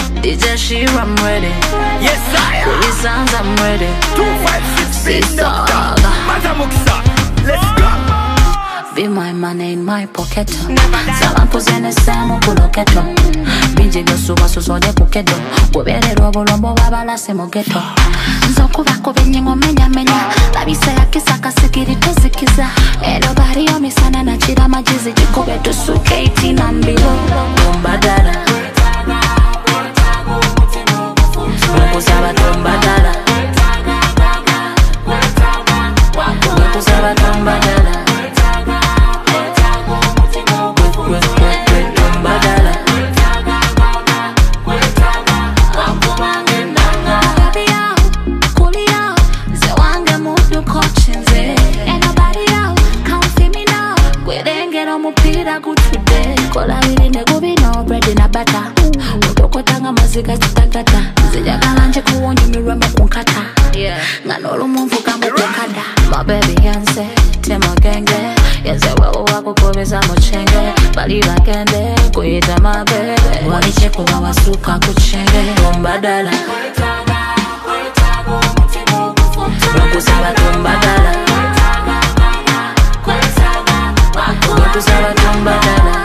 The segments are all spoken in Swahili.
DJ Sheer, I'm ready. Yes, I am. Three songs, I'm ready. 256 Doctor Matamuksa. Let's go. Be my money in my pocket. Salampu zene semu kuloketo. Binji gosuwa susode kukedo. Webere robo lombo wabala semo geto. Nzoku bako benyingo menya menya. Labisa ya kisaka sikiri tozikiza. Nobody on me sana na chida majizi. Jiko beto suke 18 and below. Tumba dada. Wakusaba tumba dada. Wakusaba tumba dada. Kola wili negubi no bread in a butter. Udoko tanga mazika chitakata. Zijagala nje kuonyi mirweme kunkata. Nganolo mumfuka mukukada. My baby yanse, tema genge. Yenze wewe wako kubeza mochenge. Bali bakende, kuita my baby. Waniche kuwa wasuka kuchenge. Tumbadala Wakusaba tumbadala Wakusaba tumbadala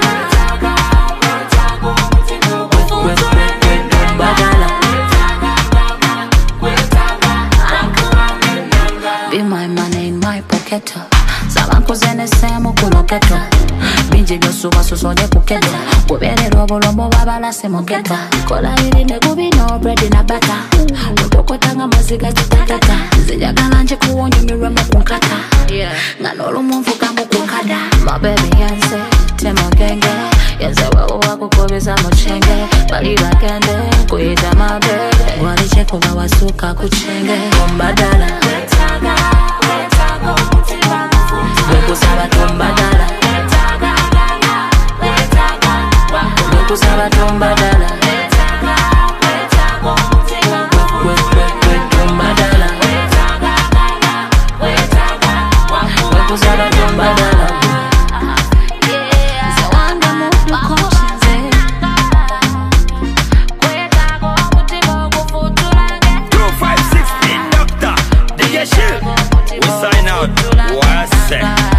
Be my money in my pocket. Sabanko zene semu kuloketo. Binji gosuwa susode kukedo. Webere robo lombo wabala semo geta. Kola wili negubi no bread in a butter. Udoko tanga maziga chitakata. Zijagala nje kuonyi mirweme kunkata. Nganolo mumfuka mukukada. My baby yanse, tema genge. Yenze wewe wako kubeza mochenge. Bali bakende, kuita my baby. Waniche kuwa wasuka kuchenge. Tumbadala Wakusaba tumbadala Wakusaba tumbadala Tumbadala Wakusaba tumbadala Zawanga mutu kochenze 256 Doctor DJ Sheer. We sign out. What's that?